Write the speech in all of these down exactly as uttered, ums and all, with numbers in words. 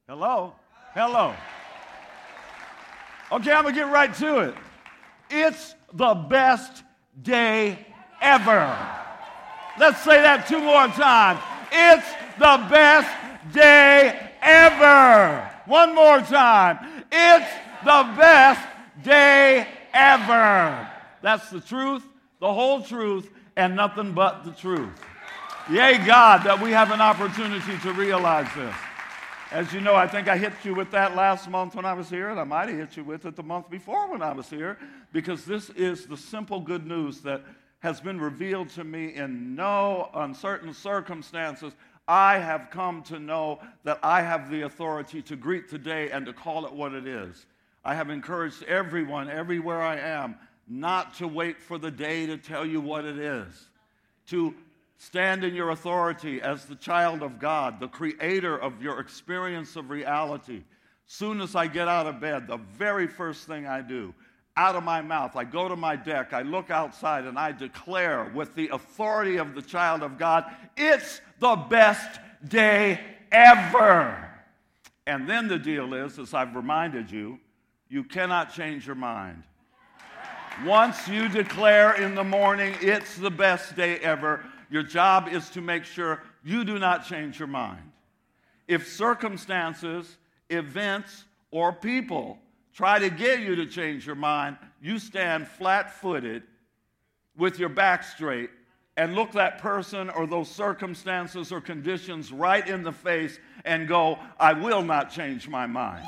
Hello? Hello. Okay, I'm going to get right to it. It's the best day ever. Let's say that two more times. It's the best day ever. One more time. It's the best day ever. That's the truth, the whole truth, and nothing but the truth. Yay, God, that we have an opportunity to realize this. As you know, I think I hit you with that last month when I was here, and I might have hit you with it the month before when I was here, because this is the simple good news that has been revealed to me in no uncertain circumstances. I have come to know that I have the authority to greet the day and to call it what it is. I have encouraged everyone, everywhere I am, not to wait for the day to tell you what it is, to stand in your authority as the child of God, the creator of your experience of reality. Soon as I get out of bed, the very first thing I do, out of my mouth, I go to my deck, I look outside, and I declare with the authority of the child of God, it's the best day ever. And then the deal is, as I've reminded you, you cannot change your mind. Once you declare in the morning, it's the best day ever, your job is to make sure you do not change your mind. If circumstances, events, or people try to get you to change your mind, you stand flat-footed with your back straight and look that person or those circumstances or conditions right in the face and go, I will not change my mind.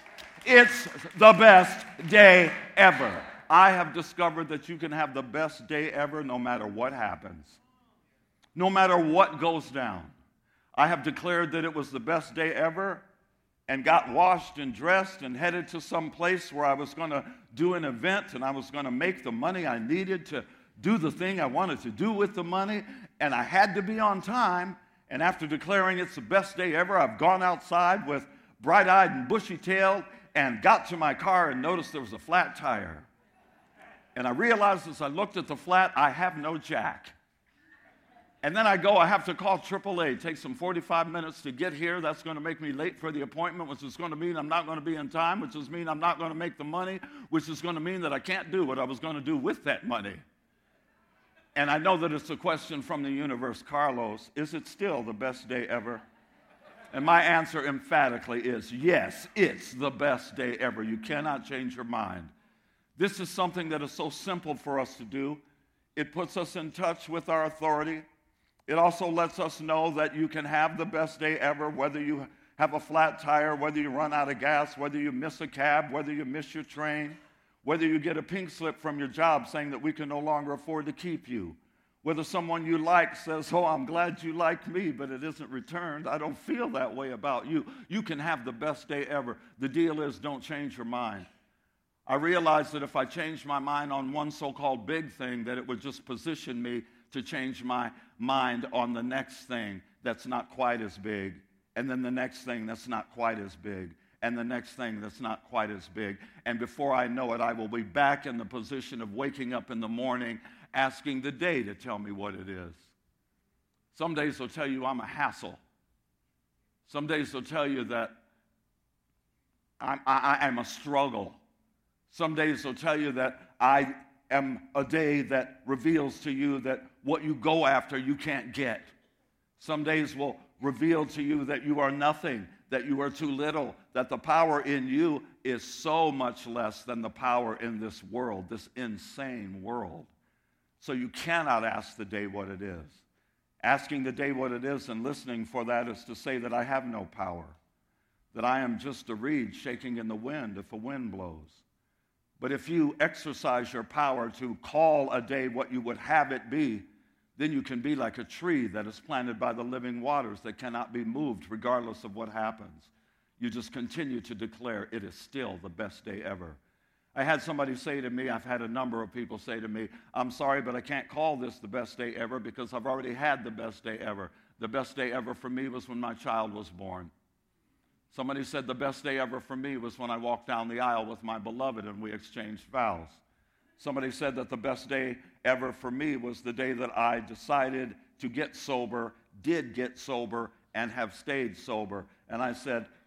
It's the best day ever. I have discovered that you can have the best day ever no matter what happens. No matter what goes down. I have declared that it was the best day ever and got washed and dressed and headed to some place where I was going to do an event and I was going to make the money I needed to do the thing I wanted to do with the money, and I had to be on time. And after declaring it's the best day ever, I've gone outside with bright-eyed and bushy-tailed and got to my car and noticed there was a flat tire. And I realized as I looked at the flat, I have no jack. And then I go, I have to call triple A. It takes them forty-five minutes to get here. That's going to make me late for the appointment, which is going to mean I'm not going to be in time, which is mean I'm not going to make the money, which is going to mean that I can't do what I was going to do with that money. And I know that it's a question from the universe, Carlos, is it still the best day ever? And my answer emphatically is, yes, it's the best day ever. You cannot change your mind. This is something that is so simple for us to do. It puts us in touch with our authority. It also lets us know that you can have the best day ever, whether you have a flat tire, whether you run out of gas, whether you miss a cab, whether you miss your train, whether you get a pink slip from your job saying that we can no longer afford to keep you, whether someone you like says, oh, I'm glad you like me, but it isn't returned. I don't feel that way about you. You can have the best day ever. The deal is, don't change your mind. I realized that if I changed my mind on one so-called big thing, that it would just position me to change my mind on the next thing that's not quite as big, and then the next thing that's not quite as big, and the next thing that's not quite as big. And before I know it, I will be back in the position of waking up in the morning asking the day to tell me what it is. Some days they'll tell you I'm a hassle. Some days they'll tell you that I'm, I, I'm a struggle. Some days they'll tell you that I am a day that reveals to you that what you go after you can't get. Some days will reveal to you that you are nothing, that you are too little, that the power in you is so much less than the power in this world, this insane world. So you cannot ask the day what it is. Asking the day what it is and listening for that is to say that I have no power, that I am just a reed shaking in the wind if a wind blows. But if you exercise your power to call a day what you would have it be, then you can be like a tree that is planted by the living waters that cannot be moved regardless of what happens. You just continue to declare it is still the best day ever. I had somebody say to me, I've had a number of people say to me, I'm sorry, but I can't call this the best day ever because I've already had the best day ever. The best day ever for me was when my child was born. Somebody said the best day ever for me was when I walked down the aisle with my beloved and we exchanged vows. Somebody said that the best day ever for me was the day that I decided to get sober, did get sober, and have stayed sober. And I said,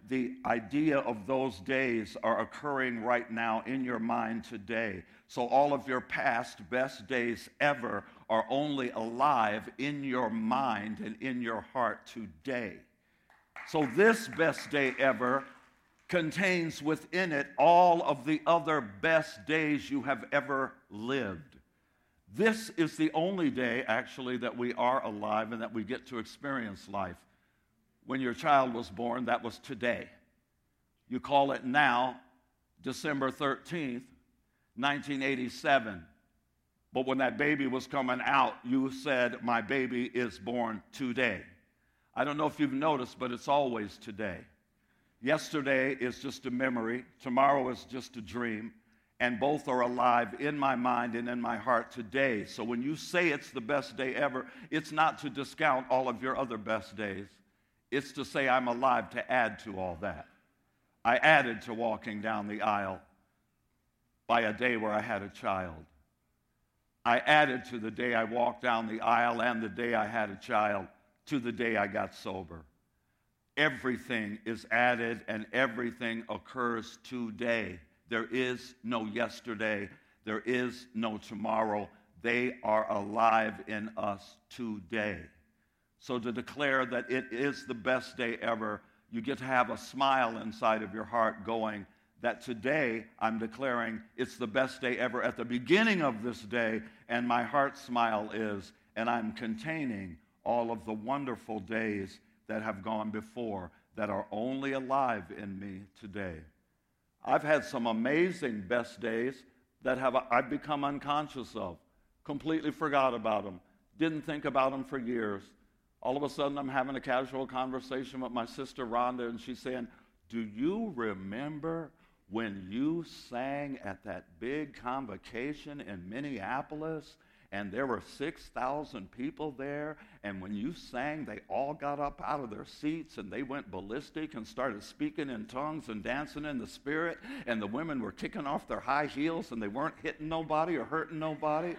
the idea of those days are occurring right now in your mind today. So all of your past best days ever are only alive in your mind and in your heart today. So this best day ever contains within it all of the other best days you have ever lived. This is the only day, actually, that we are alive and that we get to experience life. When your child was born, that was today. You call it now, December thirteenth, nineteen eighty-seven. But when that baby was coming out, you said, my baby is born today. I don't know if you've noticed, but it's always today. Yesterday is just a memory. Tomorrow is just a dream. And both are alive in my mind and in my heart today. So when you say it's the best day ever, it's not to discount all of your other best days. It's to say I'm alive to add to all that. I added to walking down the aisle by a day where I had a child. I added to the day I walked down the aisle and the day I had a child to the day I got sober. Everything is added and everything occurs today. There is no yesterday. There is no tomorrow. They are alive in us today. So to declare that it is the best day ever, you get to have a smile inside of your heart going that today I'm declaring it's the best day ever at the beginning of this day, and my heart smile is, and I'm containing all of the wonderful days that have gone before that are only alive in me today. I've had some amazing best days that have I've become unconscious of, completely forgot about them, didn't think about them for years. All of a sudden, I'm having a casual conversation with my sister Rhonda, and she's saying, do you remember when you sang at that big convocation in Minneapolis, and there were six thousand people there, and when you sang, they all got up out of their seats, and they went ballistic and started speaking in tongues and dancing in the Spirit, and the women were kicking off their high heels, and they weren't hitting nobody or hurting nobody?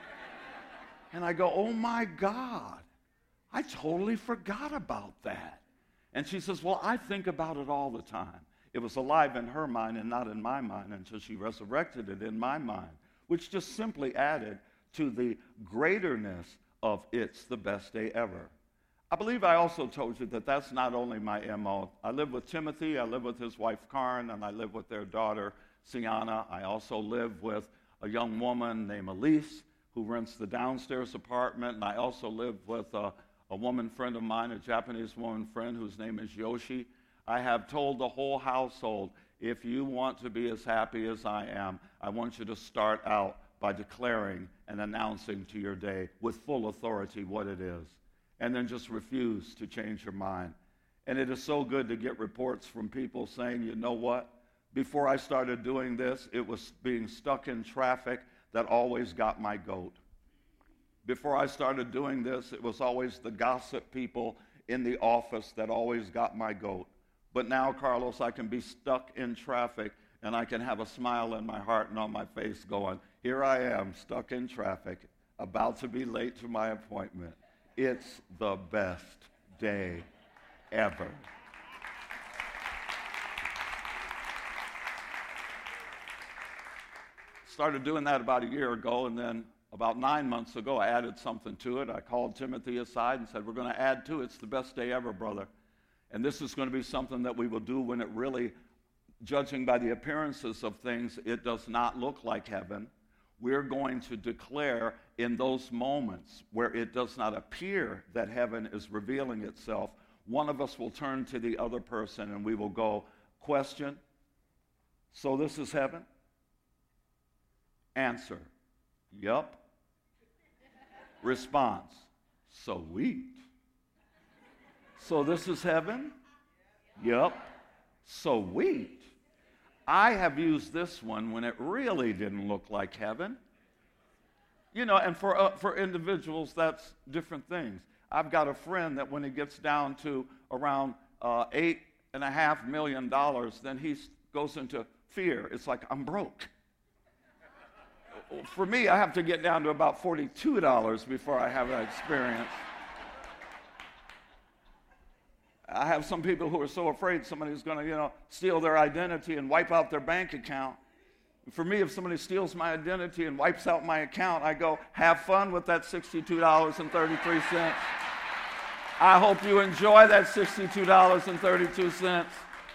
And I go, oh my God, I totally forgot about that. And she says, well, I think about it all the time. It was alive in her mind and not in my mind until she resurrected it in my mind, which just simply added to the greaterness of it's the best day ever. I believe I also told you that that's not only my M O. I live with Timothy, I live with his wife Karen, and I live with their daughter Sienna. I also live with a young woman named Elise who rents the downstairs apartment, and I also live with a, a woman friend of mine, a Japanese woman friend whose name is Yoshi. I have told the whole household, if you want to be as happy as I am, I want you to start out by declaring and announcing to your day with full authority what it is, and then just refuse to change your mind. And it is so good to get reports from people saying, you know what, before I started doing this, it was being stuck in traffic that always got my goat. Before I started doing this, it was always the gossip people in the office that always got my goat. But now, Carlos, I can be stuck in traffic and I can have a smile in my heart and on my face going, here I am, stuck in traffic, about to be late to my appointment. It's the best day ever. Started doing that about a year ago, and then about nine months ago, I added something to it. I called Timothy aside and said, we're going to add to it. It's the best day ever, brother. And this is going to be something that we will do when it really, judging by the appearances of things, it does not look like heaven. We're going to declare in those moments where it does not appear that heaven is revealing itself, one of us will turn to the other person and we will go, question, so this is heaven? Answer, yup. Response, sweet. So this is heaven? Yup. Sweet. I have used this one when it really didn't look like heaven. You know, and for, uh, for individuals, that's different things. I've got a friend that when he gets down to around uh, eight and a half million dollars, then he goes into fear. It's like, I'm broke. For me, I have to get down to about forty-two dollars before I have that experience. I have some people who are so afraid somebody's going to, you know, steal their identity and wipe out their bank account. For me, if somebody steals my identity and wipes out my account, I go, have fun with that sixty-two dollars and thirty-three cents. I hope you enjoy that sixty-two dollars and thirty-two cents.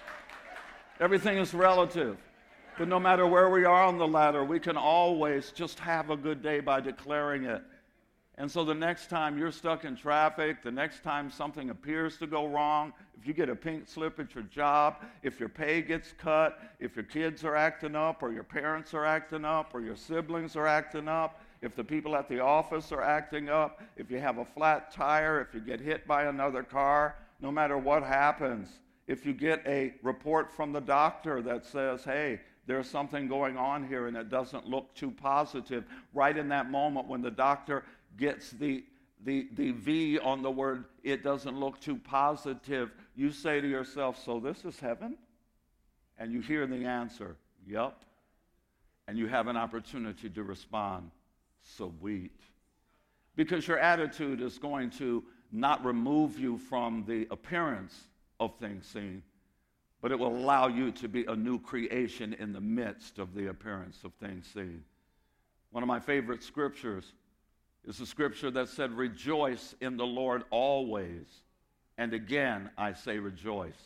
Everything is relative. But no matter where we are on the ladder, we can always just have a good day by declaring it. And so the next time you're stuck in traffic, the next time something appears to go wrong, if you get a pink slip at your job, if your pay gets cut, if your kids are acting up, or your parents are acting up, or your siblings are acting up, if the people at the office are acting up, if you have a flat tire, if you get hit by another car, no matter what happens, if you get a report from the doctor that says, hey, there's something going on here and it doesn't look too positive, right in that moment when the doctor gets the, the, the V on the word, it doesn't look too positive, you say to yourself, so this is heaven? And you hear the answer, yup. And you have an opportunity to respond, sweet. Because your attitude is going to not remove you from the appearance of things seen, but it will allow you to be a new creation in the midst of the appearance of things seen. One of my favorite scriptures is a scripture that said, rejoice in the Lord always. And again, I say rejoice.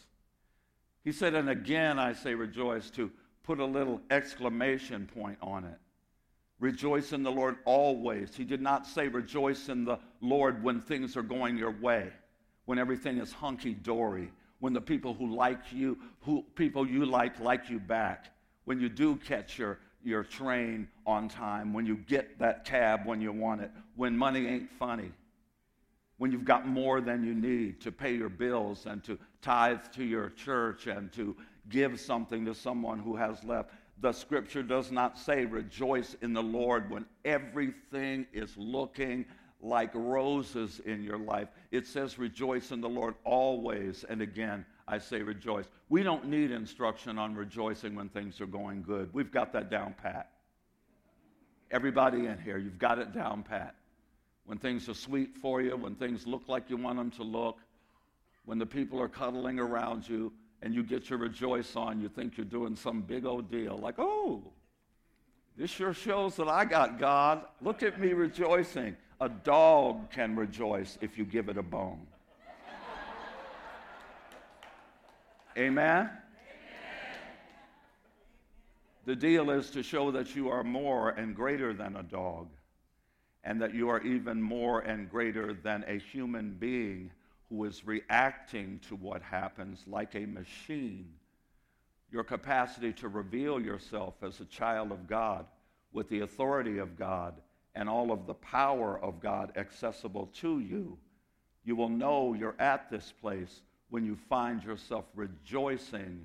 He said, and again, I say rejoice, to put a little exclamation point on it. Rejoice in the Lord always. He did not say rejoice in the Lord when things are going your way, when everything is hunky-dory, when the people who like you, who people you like, like you back, when you do catch your your train on time, when you get that cab when you want it, when money ain't funny, when you've got more than you need to pay your bills and to tithe to your church and to give something to someone who has left. The scripture does not say rejoice in the Lord when everything is looking like roses in your life. It says rejoice in the Lord always, and again, I say rejoice. We don't need instruction on rejoicing when things are going good. We've got that down pat. Everybody in here, you've got it down pat. When things are sweet for you, when things look like you want them to look, when the people are cuddling around you and you get your rejoice on, you think you're doing some big old deal. Like, oh, this sure shows that I got God. Look at me rejoicing. A dog can rejoice if you give it a bone. Amen? Amen? The deal is to show that you are more and greater than a dog, and that you are even more and greater than a human being who is reacting to what happens like a machine. Your capacity to reveal yourself as a child of God with the authority of God and all of the power of God accessible to you, you will know you're at this place when you find yourself rejoicing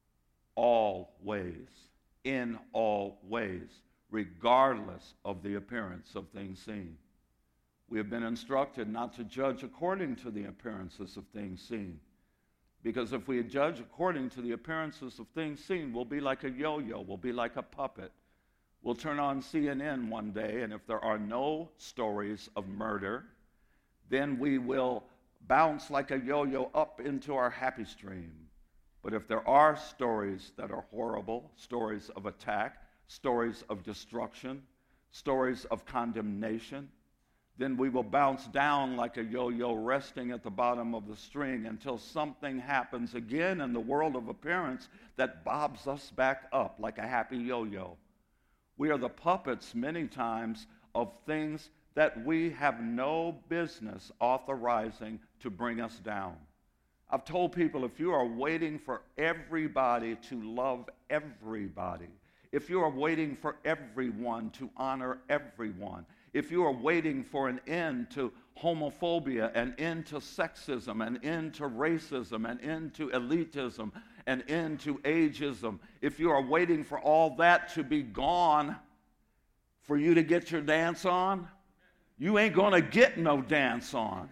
always, in all ways, regardless of the appearance of things seen. We have been instructed not to judge according to the appearances of things seen. Because if we judge according to the appearances of things seen, we'll be like a yo-yo, we'll be like a puppet. We'll turn on C N N one day, and if there are no stories of murder, then we will bounce like a yo-yo up into our happy stream. But if there are stories that are horrible, stories of attack, stories of destruction, stories of condemnation, then we will bounce down like a yo-yo resting at the bottom of the string until something happens again in the world of appearance that bobs us back up like a happy yo-yo. We are the puppets many times of things that we have no business authorizing to bring us down. I've told people, if you are waiting for everybody to love everybody, if you are waiting for everyone to honor everyone, if you are waiting for an end to homophobia, an end to sexism, an end to racism, an end to elitism, an end to ageism, if you are waiting for all that to be gone for you to get your dance on, you ain't going to get no dance on.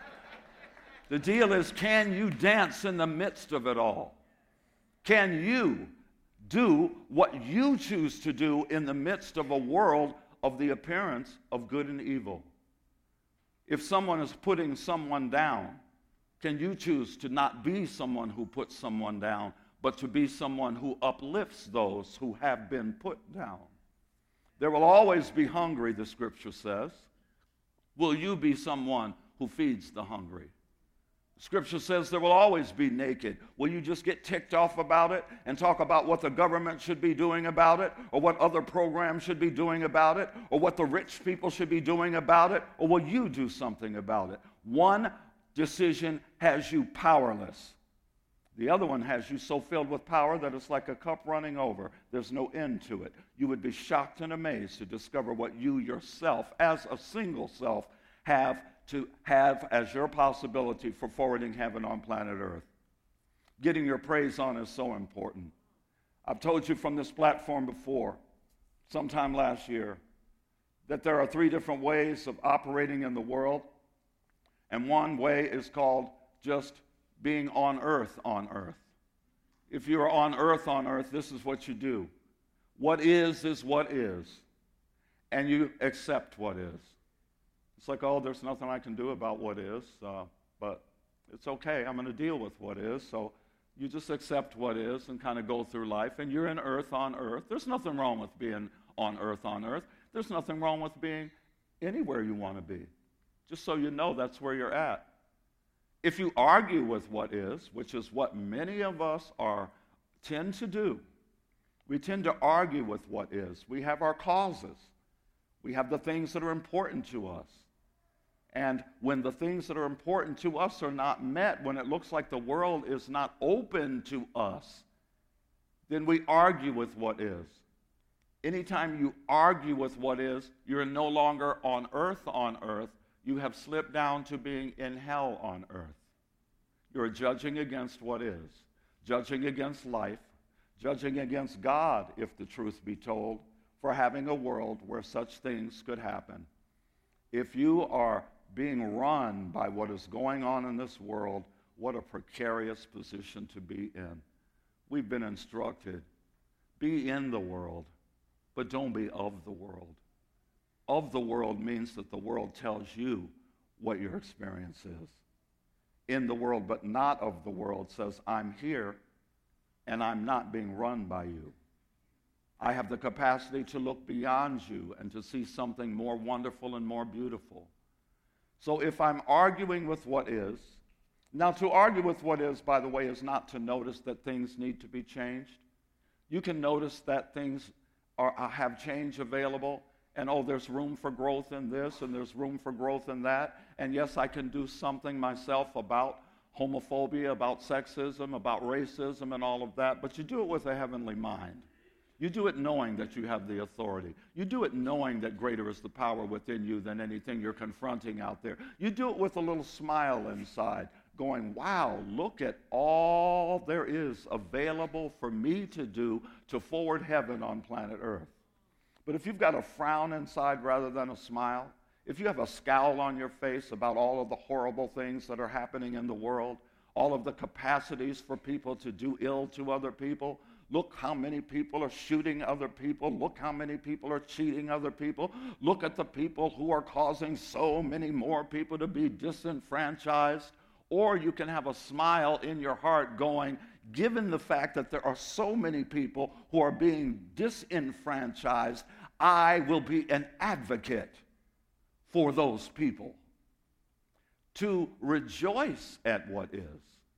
The deal is, can you dance in the midst of it all? Can you do what you choose to do in the midst of a world of the appearance of good and evil? If someone is putting someone down, Can you choose to not be someone who puts someone down, but to be someone who uplifts those who have been put down? There will always be hungry, the scripture says. Will you be someone who feeds the hungry? Scripture says there will always be naked. Will you just get ticked off about it and talk about what the government should be doing about it, or what other programs should be doing about it, or what the rich people should be doing about it, or will you do something about it? One decision has you powerless. The other one has you so filled with power that it's like a cup running over. There's no end to it. You would be shocked and amazed to discover what you yourself, as a single self, have to have as your possibility for forwarding heaven on planet Earth. Getting your praise on is so important. I've told you from this platform before, sometime last year, that there are three different ways of operating in the world, and one way is called just being on earth on earth. If you are on earth on earth, this is what you do. What is is what is, and you accept what is. It's like, oh, there's nothing I can do about what is, uh, but it's okay. I'm going to deal with what is. So you just accept what is and kind of go through life, and you're in earth on earth. There's nothing wrong with being on earth on earth. There's nothing wrong with being anywhere you want to be. Just so you know, that's where you're at. If you argue with what is, which is what many of us are tend to do, we tend to argue with what is. We have our causes. We have the things that are important to us. And when the things that are important to us are not met, when it looks like the world is not open to us, then we argue with what is. Anytime you argue with what is, you're no longer on earth on earth. You have slipped down to being in hell on earth. You're judging against what is, judging against life, judging against God, if the truth be told, for having a world where such things could happen. If you are being run by what is going on in this world, what a precarious position to be in. We've been instructed, be in the world, but don't be of the world. Of the world means that the world tells you what your experience is. In the world, but not of the world, says, I'm here, and I'm not being run by you. I have the capacity to look beyond you and to see something more wonderful and more beautiful. So if I'm arguing with what is, now to argue with what is, by the way, is not to notice that things need to be changed. You can notice that things are, have change available, and oh, there's room for growth in this, and there's room for growth in that, and yes, I can do something myself about homophobia, about sexism, about racism, and all of that, but you do it with a heavenly mind. You do it knowing that you have the authority. You do it knowing that greater is the power within you than anything you're confronting out there. You do it with a little smile inside, going, wow, look at all there is available for me to do to forward heaven on planet Earth. But if you've got a frown inside rather than a smile, if you have a scowl on your face about all of the horrible things that are happening in the world, all of the capacities for people to do ill to other people, look how many people are shooting other people. Look how many people are cheating other people. Look at the people who are causing so many more people to be disenfranchised. Or you can have a smile in your heart going, given the fact that there are so many people who are being disenfranchised, I will be an advocate for those people. To rejoice at what is.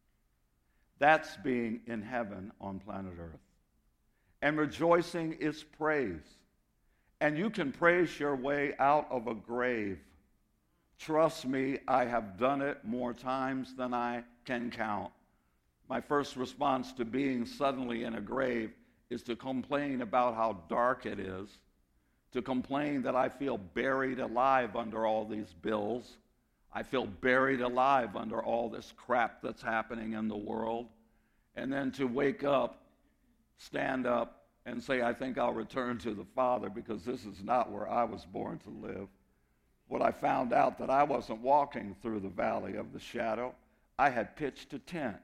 That's being in heaven on planet Earth. And rejoicing is praise. And you can praise your way out of a grave. Trust me, I have done it more times than I can count. My first response to being suddenly in a grave is to complain about how dark it is, to complain that I feel buried alive under all these bills. I feel buried alive under all this crap that's happening in the world. And then to wake up, stand up, and say, I think I'll return to the Father because this is not where I was born to live. When I found out that I wasn't walking through the valley of the shadow, I had pitched a tent.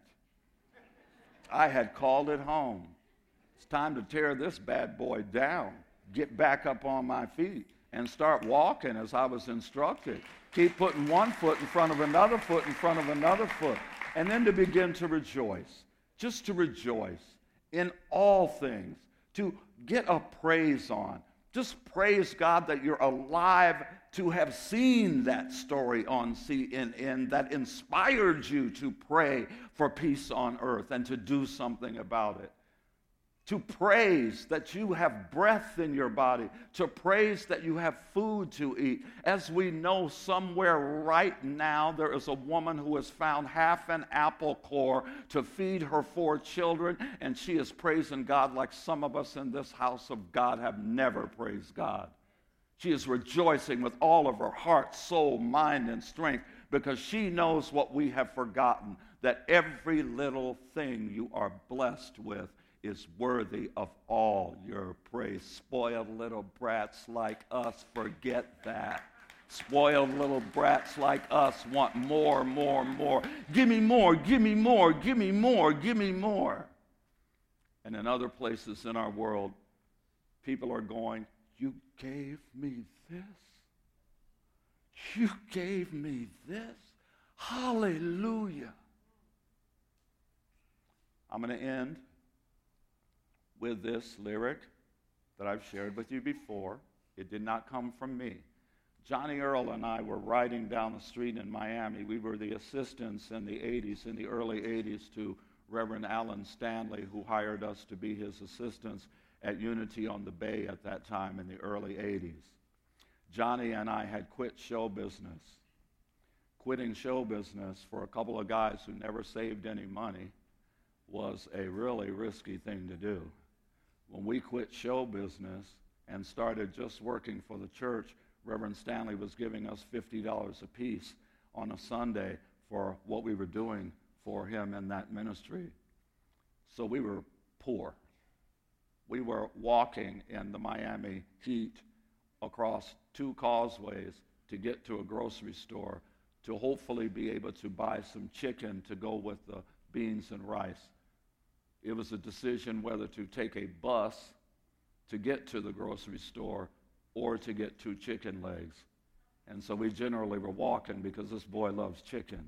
I had called it home. It's time to tear this bad boy down, get back up on my feet, and start walking as I was instructed. Keep putting one foot in front of another foot in front of another foot. And then to begin to rejoice, just to rejoice in all things, to get a praise on. Just praise God that you're alive to have seen that story on C N N that inspired you to pray for peace on earth and to do something about it. To praise that you have breath in your body, to praise that you have food to eat. As we know, somewhere right now there is a woman who has found half an apple core to feed her four children, and she is praising God like some of us in this house of God have never praised God. She is rejoicing with all of her heart, soul, mind, and strength because she knows what we have forgotten, that every little thing you are blessed with is worthy of all your praise. Spoiled little brats like us forget that. Spoiled little brats like us want more, more, more. Give me more, give me more, give me more, give me more. And in other places in our world, people are going, you gave me this? You gave me this? Hallelujah. I'm going to end with this lyric that I've shared with you before. It did not come from me. Johnny Earl and I were riding down the street in Miami. We were the assistants in the eighties, in the early eighties, to Reverend Alan Stanley, who hired us to be his assistants at Unity on the Bay at that time in the early eighties. Johnny and I had quit show business. Quitting show business for a couple of guys who never saved any money was a really risky thing to do. When we quit show business and started just working for the church, Reverend Stanley was giving us fifty dollars a piece on a Sunday for what we were doing for him in that ministry. So we were poor. We were walking in the Miami heat across two causeways to get to a grocery store to hopefully be able to buy some chicken to go with the beans and rice. It was a decision whether to take a bus to get to the grocery store or to get two chicken legs. And so we generally were walking because this boy loves chicken.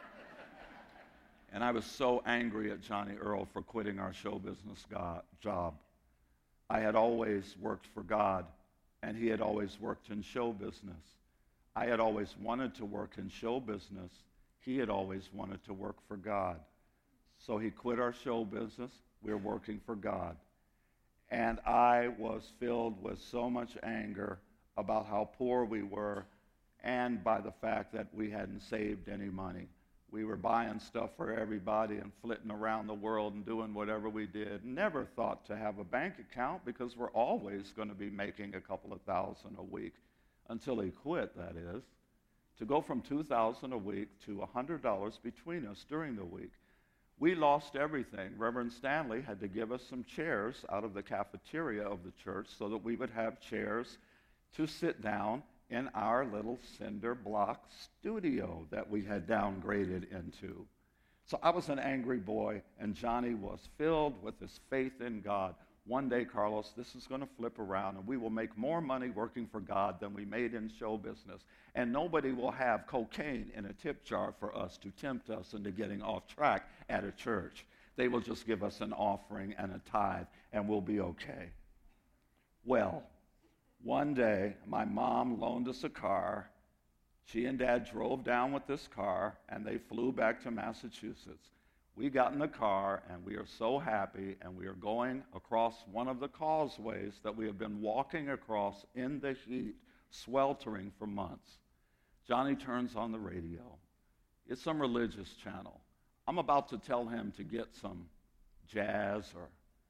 And I was so angry at Johnny Earl for quitting our show business go- job. I had always worked for God, and he had always worked in show business. I had always wanted to work in show business. He had always wanted to work for God. So he quit our show business. We were working for God. And I was filled with so much anger about how poor we were and by the fact that we hadn't saved any money. We were buying stuff for everybody and flitting around the world and doing whatever we did. Never thought to have a bank account because we're always going to be making a couple of thousand a week. Until he quit, that is. To go from two thousand dollars a week to one hundred dollars between us during the week. We lost everything. Reverend Stanley had to give us some chairs out of the cafeteria of the church so that we would have chairs to sit down in our little cinder block studio that we had downgraded into. So I was an angry boy, and Johnny was filled with this faith in God. One day, Carlos, this is going to flip around, and we will make more money working for God than we made in show business. And nobody will have cocaine in a tip jar for us to tempt us into getting off track at a church. They will just give us an offering and a tithe, and we'll be okay. Well, one day, my mom loaned us a car. She and Dad drove down with this car, and they flew back to Massachusetts. We got in the car, and we are so happy, and we are going across one of the causeways that we have been walking across in the heat, sweltering for months. Johnny turns on the radio. It's some religious channel. I'm about to tell him to get some jazz or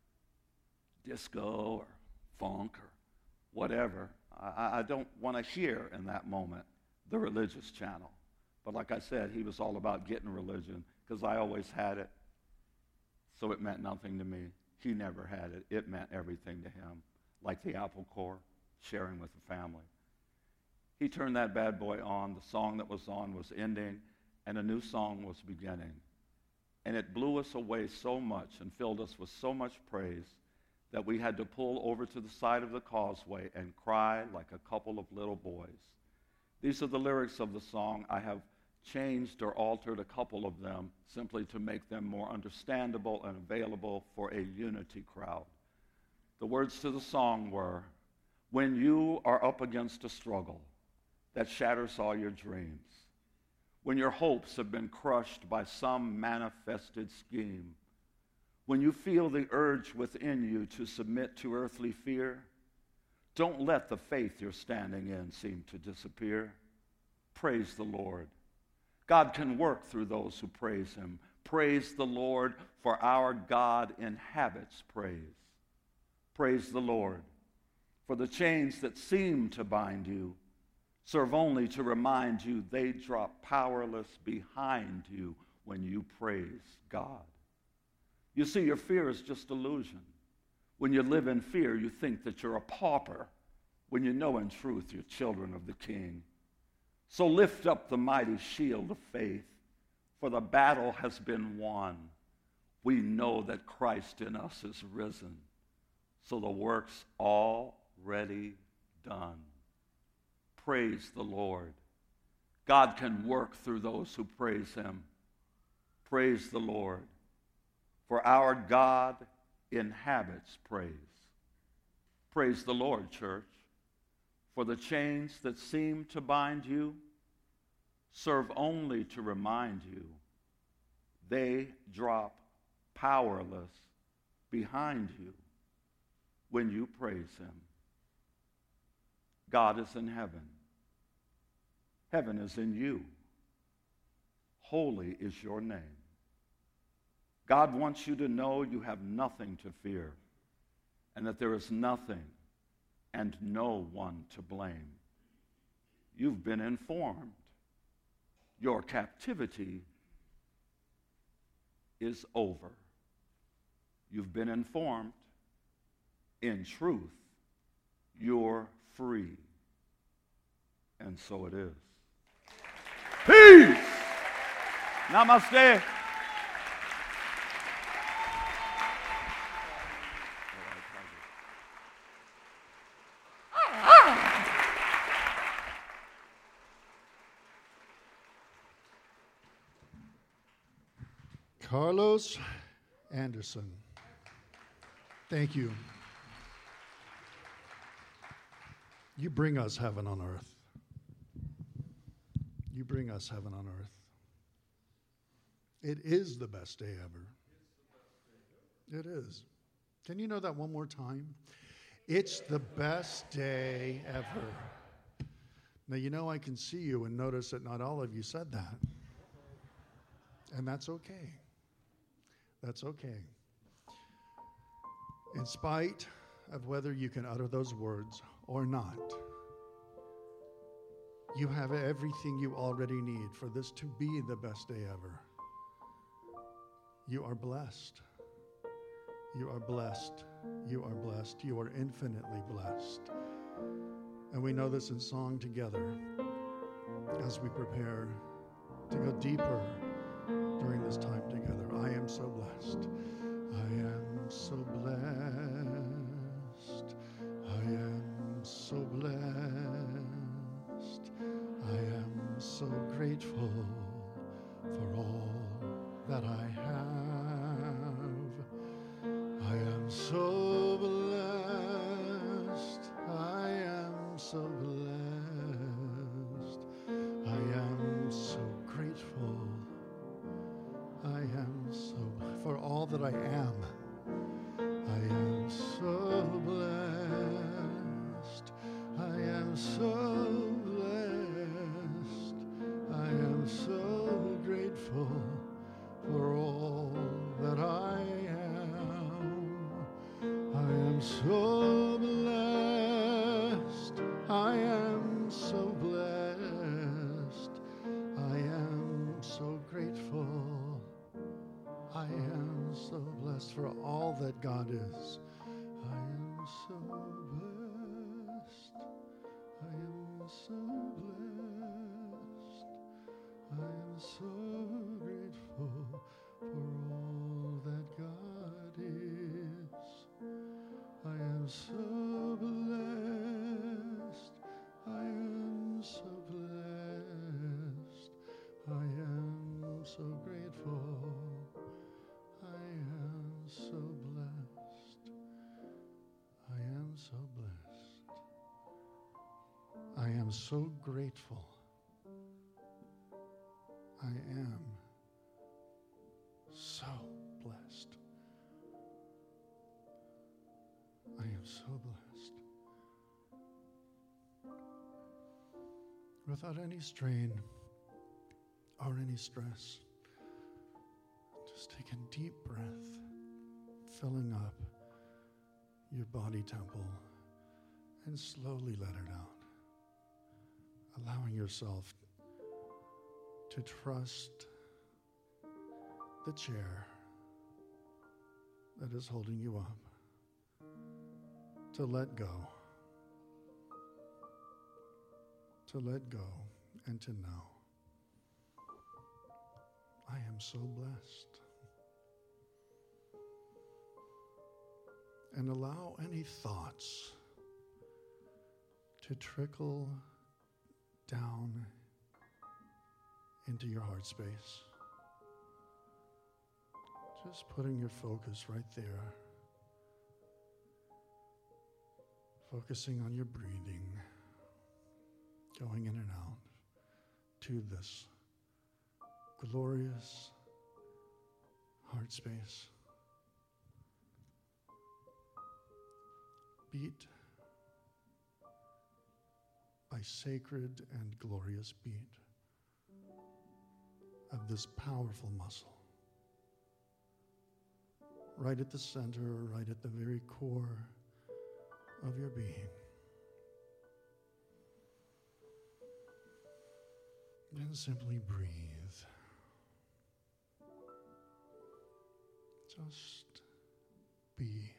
disco or funk or whatever. I, I don't want to hear in that moment the religious channel. But like I said, he was all about getting religion because I always had it. So it meant nothing to me. He never had it. It meant everything to him, like the apple core, sharing with the family. He turned that bad boy on. The song that was on was ending, and a new song was beginning. And it blew us away so much and filled us with so much praise that we had to pull over to the side of the causeway and cry like a couple of little boys. These are the lyrics of the song. I have changed or altered a couple of them simply to make them more understandable and available for a unity crowd. The words to the song were, when you are up against a struggle that shatters all your dreams, when your hopes have been crushed by some manifested scheme, when you feel the urge within you to submit to earthly fear, don't let the faith you're standing in seem to disappear. Praise the Lord. God can work through those who praise him. Praise the Lord, for our God inhabits praise. Praise the Lord, for the chains that seem to bind you serve only to remind you they drop powerless behind you when you praise God. You see, your fear is just illusion. When you live in fear, you think that you're a pauper, when you know in truth you're children of the King. So lift up the mighty shield of faith, for the battle has been won. We know that Christ in us is risen, so the work's already done. Praise the Lord. God can work through those who praise him. Praise the Lord, for our God inhabits praise. Praise the Lord, church, for the chains that seem to bind you serve only to remind you they drop powerless behind you when you praise him. God is in heaven. Heaven is in you. Holy is your name. God wants you to know you have nothing to fear, and that there is nothing and no one to blame. You've been informed. Your captivity is over. You've been informed. In truth, you're free. And so it is. Peace! Namaste. Carlos Anderson. Thank you. You bring us heaven on earth. You bring us heaven on earth. It is the best day ever. It is. Can you know that one more time? It's the best day ever. Now, you know I can see you and notice that not all of you said that. And that's okay. That's okay. In spite of whether you can utter those words or not, you have everything you already need for this to be the best day ever. You are blessed. You are blessed. You are blessed. You are infinitely blessed. And we know this in song together as we prepare to go deeper during this time together. I am so blessed. I am so blessed. I am so blessed. I am so grateful for all that I have. I am so blessed. I am so blessed. I am so grateful. I am so, for all that I am. I am so blessed. I am so blessed. I am so grateful for all that I am. I am so blessed. I am so blessed. I am so grateful. I am so blessed for all that God is. I am so blessed. I am so blessed. I am so grateful for all that God is. I am so blessed. I am so blessed. I so grateful. I am so blessed. I am so blessed. I am so grateful. I am so blessed. I am so blessed. Without any strain or any stress, just take a deep breath, filling up your body temple, and slowly let it out, allowing yourself to trust the chair that is holding you up, to let go, to let go, and to know, I am so blessed. And allow any thoughts to trickle down into your heart space. Just putting your focus right there. Focusing on your breathing, going in and out to this glorious heart space. Beat by sacred and glorious beat of this powerful muscle. Right at the center, right at the very core of your being. And simply breathe. Just be.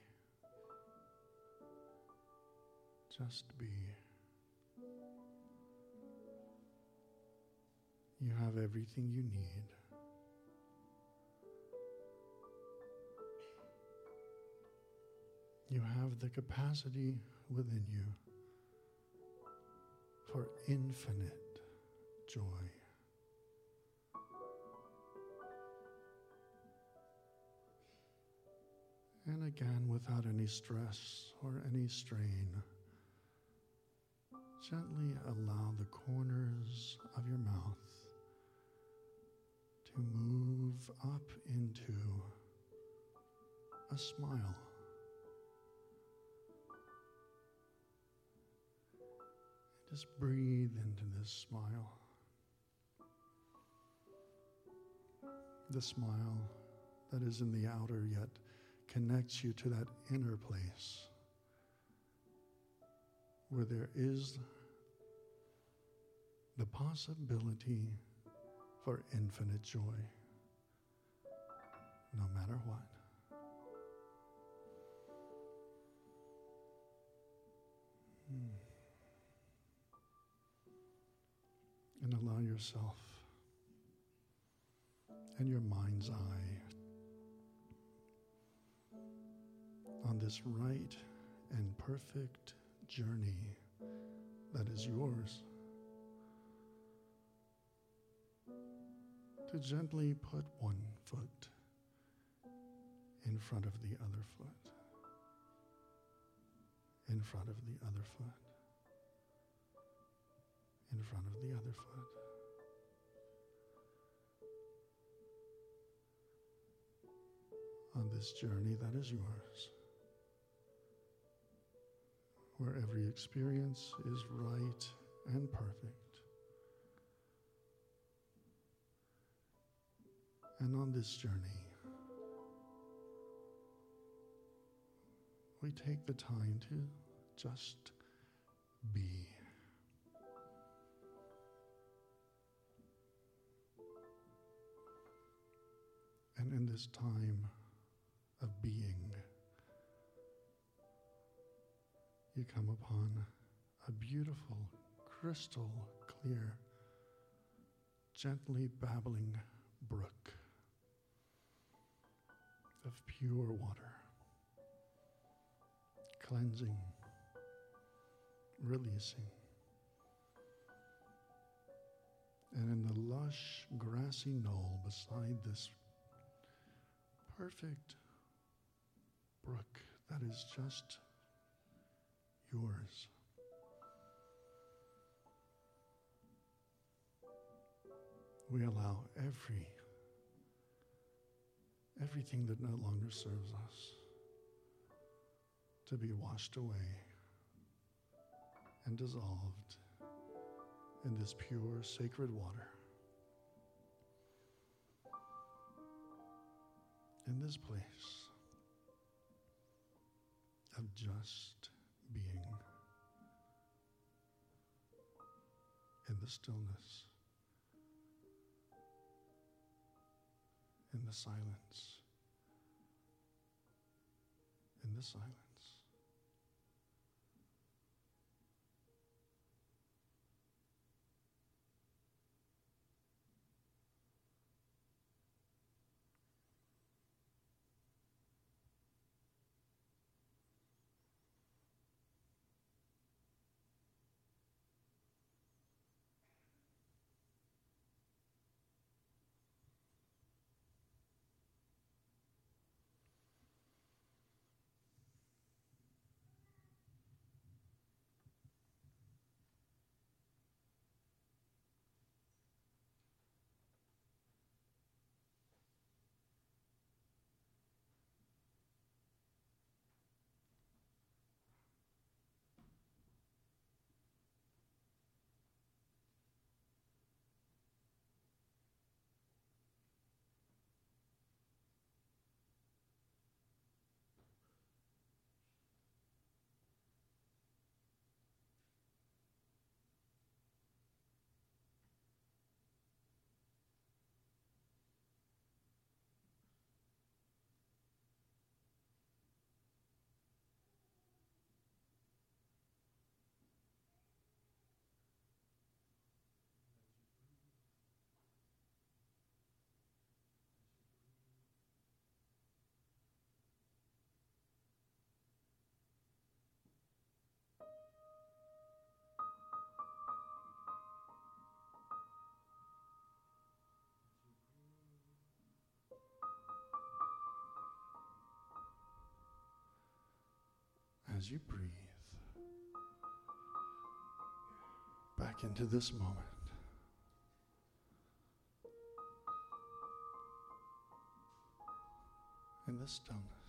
Just be. You have everything you need. You have the capacity within you for infinite joy. And again, without any stress or any strain, gently allow the corners of your mouth to move up into a smile. Just breathe into this smile. The smile that is in the outer yet connects you to that inner place where there is the possibility for infinite joy, no matter what. Hmm. And allow yourself and your mind's eye on this right and perfect journey that is yours to gently put one foot in front of the other foot, in front of the other foot, in front of the other foot. On this journey that is yours, where every experience is right and perfect. And on this journey, we take the time to just be. And in this time of being, you come upon a beautiful, crystal clear, gently babbling brook of pure water, cleansing, releasing, And in the lush, grassy knoll beside this perfect brook that is just yours, we allow every everything that no longer serves us to be washed away and dissolved in this pure, sacred water. In this place of just being in the stillness, in the silence, in the silence. As you breathe back into this moment, in this stillness,